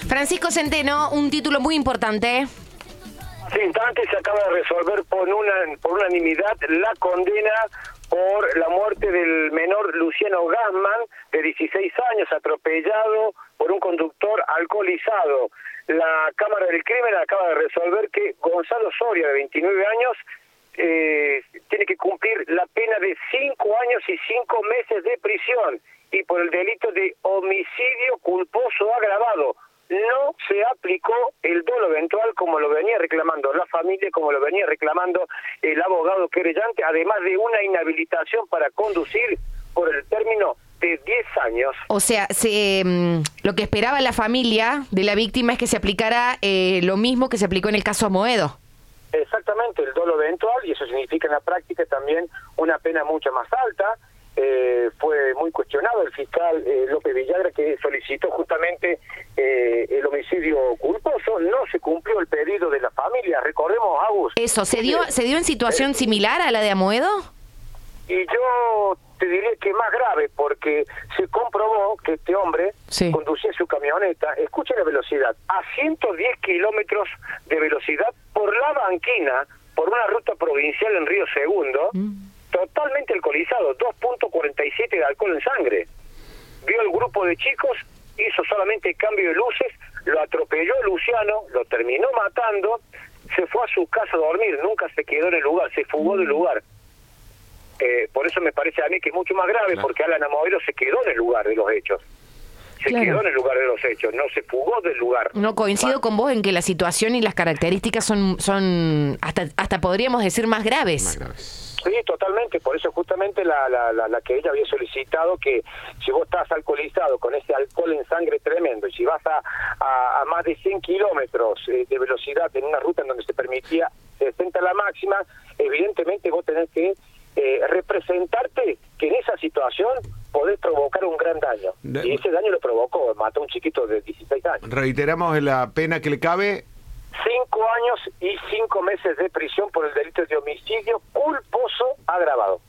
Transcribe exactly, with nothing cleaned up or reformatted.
Francisco Centeno, un título muy importante. Sí, instante se acaba de resolver por una por unanimidad la condena por la muerte del menor Luciano Gassman, de dieciséis años, atropellado por un conductor alcoholizado. La Cámara del Crimen acaba de resolver que Gonzalo Soria, de veintinueve años, eh, tiene que cumplir la pena de cinco años y cinco meses de prisión, y por el delito de homicidio culposo agravado. No se aplicó el dolo eventual como lo venía reclamando la familia, como lo venía reclamando el abogado querellante, además de una inhabilitación para conducir por el término de diez años. O sea, se, eh, lo que esperaba la familia de la víctima es que se aplicara eh, lo mismo que se aplicó en el caso Amoedo. Exactamente, el dolo eventual, y eso significa en la práctica también una pena mucho más alta. Eh, fue muy cuestionado el fiscal eh, López Villagra, que solicitó justamente eh, el homicidio culposo. No se cumplió el pedido de la familia. Recordemos, Agus. Eso, ¿se dio, eh, ¿se dio en situación eh, similar a la de Amoedo? Y yo te diría que más grave, porque se comprobó que este hombre sí. conducía su camioneta, escucha la velocidad, a ciento diez kilómetros de velocidad por la banquina, por una ruta provincial en Río Segundo, mm. totalmente alcoholizado, dos punto cuarenta y siete de alcohol en sangre. Vio el grupo de chicos, hizo solamente cambio de luces, lo atropelló Luciano, lo terminó matando, se fue a su casa a dormir, nunca se quedó en el lugar, se fugó del lugar. Eh, por eso me parece a mí que es mucho más grave, claro. porque Alan Amoedo se quedó en el lugar de los hechos. Se claro. quedó en el lugar de los hechos, no se fugó del lugar. No, coincido más. con vos en que la situación y las características son, son hasta, hasta podríamos decir más graves. Más graves. Sí, totalmente, por eso justamente la, la, la, la que ella había solicitado, que si vos estás alcoholizado con ese alcohol en sangre tremendo, y si vas a, a, a más de cien kilómetros eh, de velocidad en una ruta en donde se permitía sesenta la máxima, evidentemente vos tenés que eh, representarte que en esa situación podés provocar un gran daño. De... Y ese daño lo provocó, mató a un chiquito de dieciséis años. Reiteramos la pena que le cabe. Cinco años y cinco meses de prisión por el delito de homicidio culposo agravado.